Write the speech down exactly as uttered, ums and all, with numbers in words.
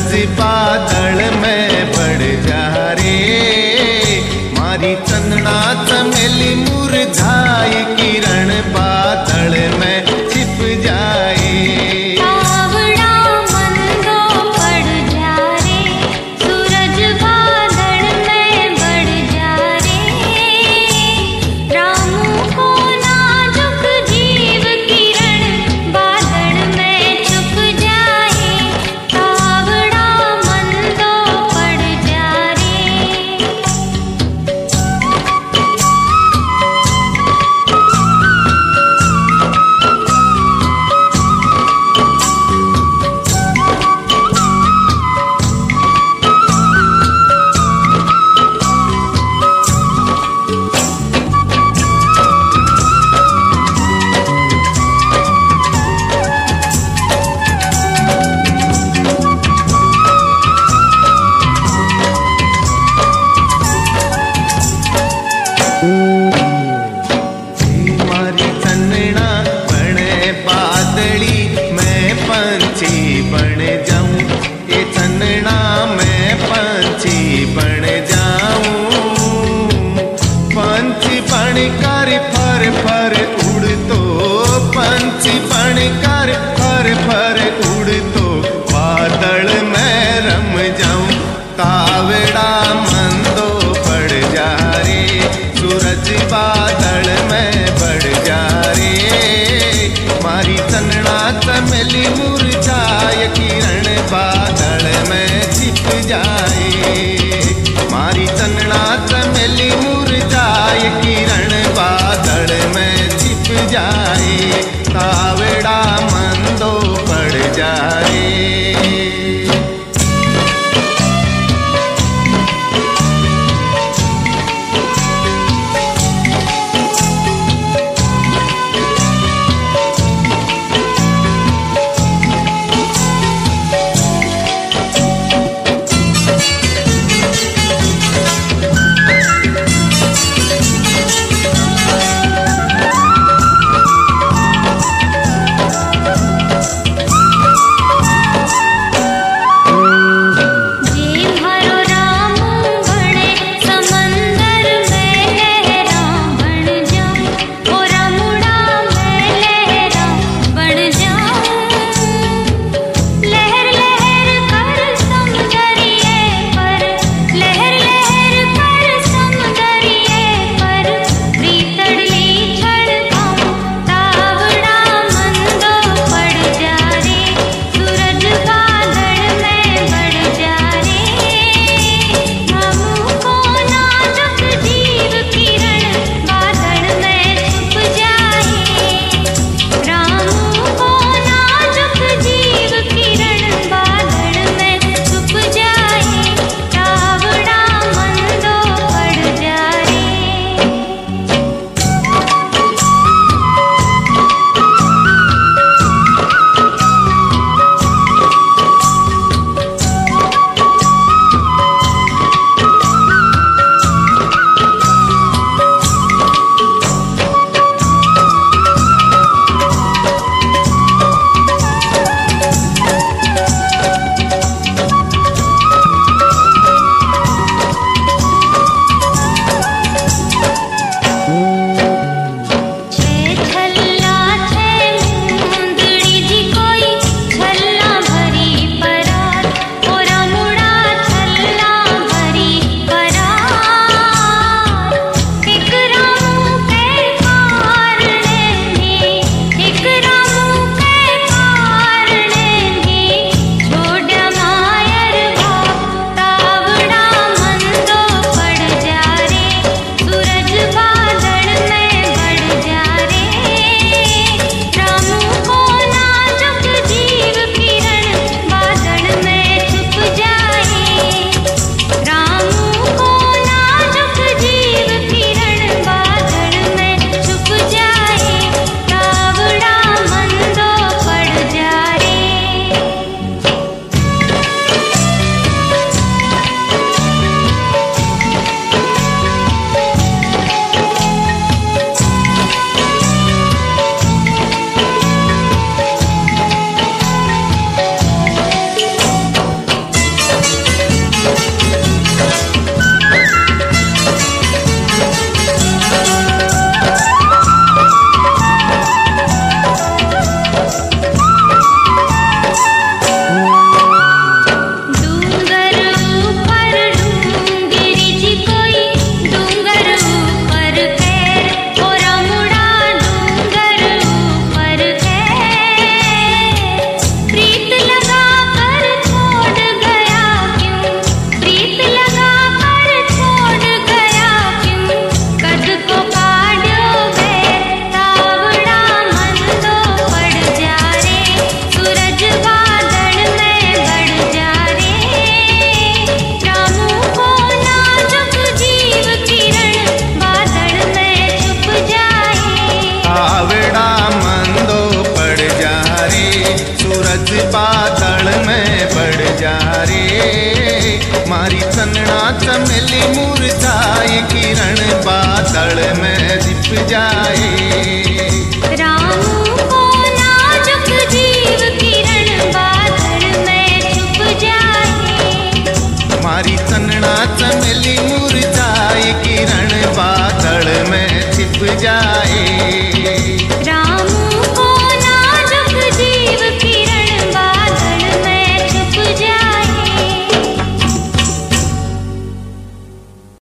सूरज बादल में बढ़ जा रे, मारी चंदना चमेली मुरझाई किरण बादल में छिप जाए। तावड़ा मंदो पड़ जा रे, सूरज बादल में बढ़ जा रे, रामू को नाजुक जीव किरण बादल में छुप जाए। तावड़ा मंदो पड़ जा रे। मारी चंदना बने बादली मैं पंछी बन जाऊं, ये चंदना मैं पंछी बन जाऊं। पंछी बन कर फर फर उड़ तो, पंछी बन कर फर फर उड़ तो बादल में रम जाऊं। तावड़ा मंदो पड़ जा रे, सूरज बादल में बढ़ जा रे, मारी चंदना चमेली मुरझाए किरण बादल में छिप जाए। मारी चंदना चमेली मुरझाए किरण बादल में छिप जाए। तावड़ा मंदो पड़ जा रे। मारी चन्ना चमेली मुरझाए किरण बादल में छिप जाए। रामू को नाजुक जीव किरण बादल में छुप जाए। मारी चन्ना चमेली मुरझाए किरण बादल में छिप जाए।